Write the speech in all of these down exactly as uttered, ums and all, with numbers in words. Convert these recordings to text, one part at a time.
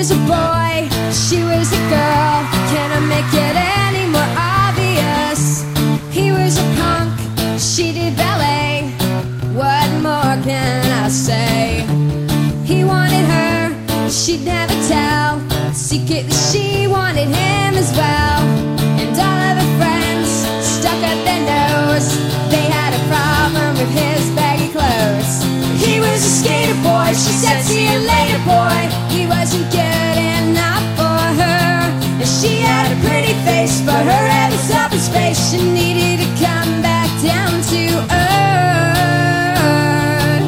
was a boy, she was a girl. Can I make it any more obvious? He was a punk, she did ballet. What more can I say? He wanted her, she'd never tell. Secretly she wanted him as well. And all of her friends stuck up their nose. They had a problem with his baggy clothes. He was a skater boy, she said see you later boy. He wasn't good enough for her. And she had a pretty face, but her head was up in space. She needed to come back down to earth.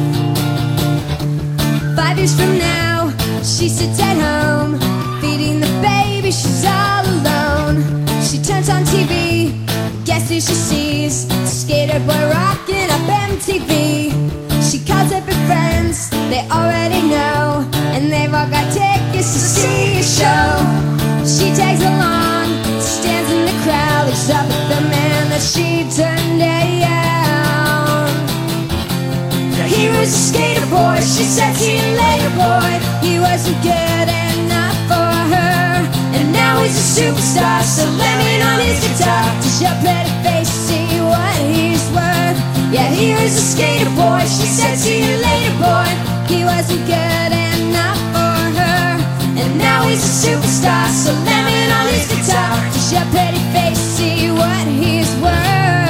Five years from now, she sits at home feeding the baby, she's all alone. She turns on T V, guess who she sees? The skater boy rocking up M T V. She calls up her friends, they already know, and they've all got tickets to see a show. She tags along, stands in the crowd, looks up at the man that she turned down. He was a skater boy, she said see you later boy. He wasn't good enough for her, and now he's a superstar, so lemon on his guitar. Does your pretty face see what he's worth? Yeah, he was a skater boy, she said see you later boy. He wasn't good enough for her, and now he's a superstar, so lemon on his guitar. Does your pretty face see what he's worth?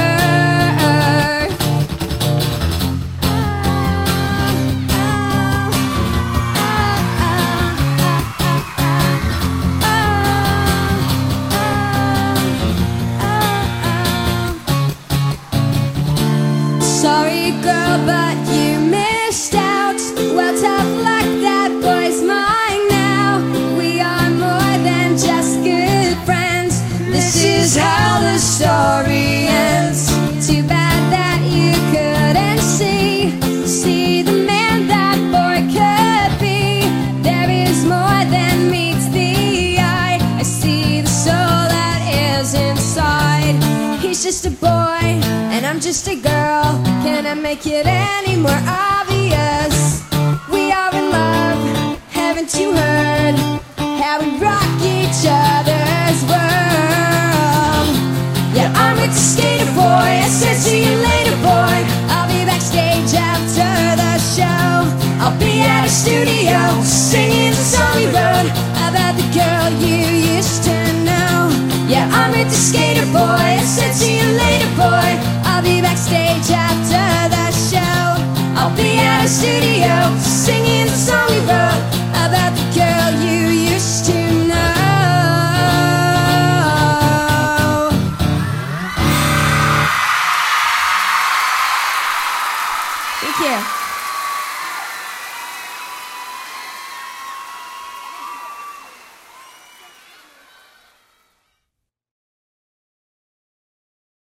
Sorry girl, but you missed out. Well, tough luck, that boy's mine now. We are more than just good friends. This is how the story ends. Too bad that you couldn't see See the man that boy could be. There is more than meets the eye. I see the soul that is inside. He's just a boy, and I'm just a girl. Can I make it any more obvious? We are in love, haven't you heard? How we rock each other's world. Yeah, I'm with the skater boy, I said see you later boy. I'll be backstage after the show. I'll be at a studio, singing the song we wrote about the girl you used to know. Yeah, I'm with the skater boy,